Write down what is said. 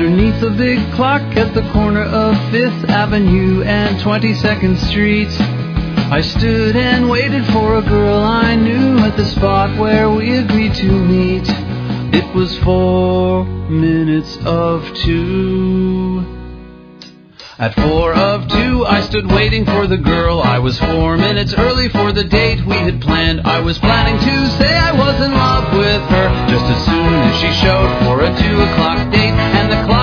underneath a big clock at the corner of 5th Avenue and 22nd Street. I stood and waited for a girl I knew at the spot where we agreed to meet. It was 4 minutes of 2. At 4 of 2, I stood waiting for the girl. I was 4 minutes early for the date we had planned. I was planning to say I was in love with her just as soon as she showed for a 2 o'clock date, and the clock